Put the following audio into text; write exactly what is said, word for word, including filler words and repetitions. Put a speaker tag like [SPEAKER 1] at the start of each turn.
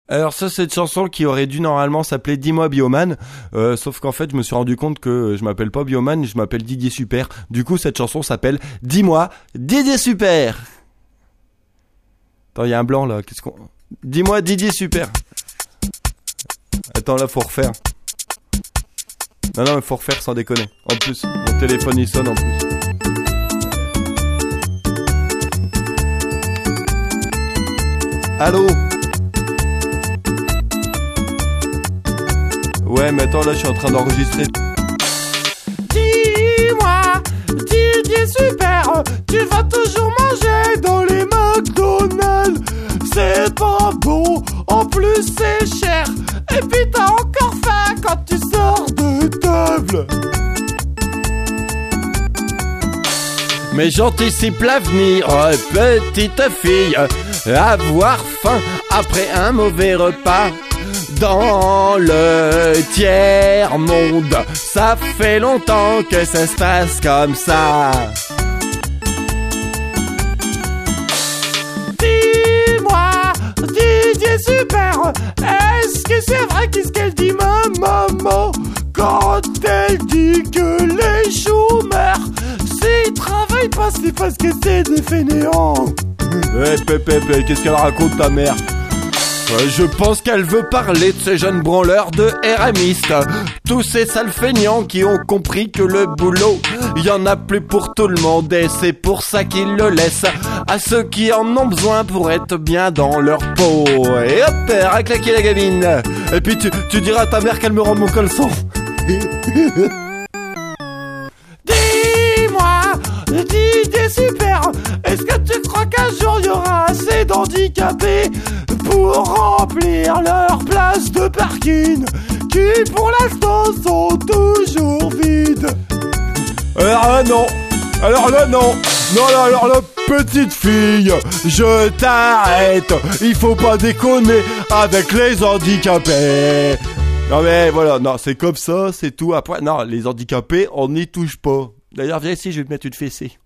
[SPEAKER 1] Alors ça, c'est une chanson qui aurait dû normalement s'appeler Dis-moi Bioman, euh, sauf qu'en fait je me suis rendu compte que je m'appelle pas Bioman, je m'appelle Didier Super. Du coup cette chanson s'appelle Dis-moi Didier Super. Attends, il y a un blanc là, qu'est-ce qu'on... Dis-moi Didier Super. Attends, là faut refaire. Non non mais faut refaire sans déconner. En plus, mon téléphone il sonne en plus. Allô? Ouais, mais attends, là, je suis en train d'enregistrer.
[SPEAKER 2] Dis-moi, Didier Super, tu vas toujours manger dans les McDonald's. C'est pas bon, en plus c'est cher. Et puis t'as encore faim quand tu sors de table.
[SPEAKER 1] Mais j'anticipe l'avenir, petite fille. Avoir faim après un mauvais repas. Dans le tiers-monde, ça fait longtemps que ça se passe comme ça.
[SPEAKER 2] Dis-moi, Didier Super, est-ce que c'est vrai qu'est-ce qu'elle dit ma maman quand elle dit que les chômeurs, s'ils travaillent pas, c'est parce que c'est des fainéants?
[SPEAKER 1] Ouais, pépé, qu'est-ce qu'elle raconte ta mère? Je pense qu'elle veut parler de ces jeunes branleurs de RMistes. Tous ces sales feignants qui ont compris que le boulot, y en a plus pour tout le monde. Et c'est pour ça qu'ils le laissent à ceux qui en ont besoin pour être bien dans leur peau. Et hop, à claquer la gamine. Et puis tu, tu diras à ta mère qu'elle me rend mon caleçon.
[SPEAKER 2] Dis-moi, Didier Super, est-ce que tu crois qu'un jour il y aura assez d'handicapés pour remplir leurs places de parking qui pour l'instant sont toujours vides?
[SPEAKER 1] Alors là non, alors là non, non là, alors là petite fille, je t'arrête, il faut pas déconner avec les handicapés. Non mais voilà, non c'est comme ça, c'est tout, après, non les handicapés on n'y touche pas. D'ailleurs viens ici, je vais te mettre une fessée.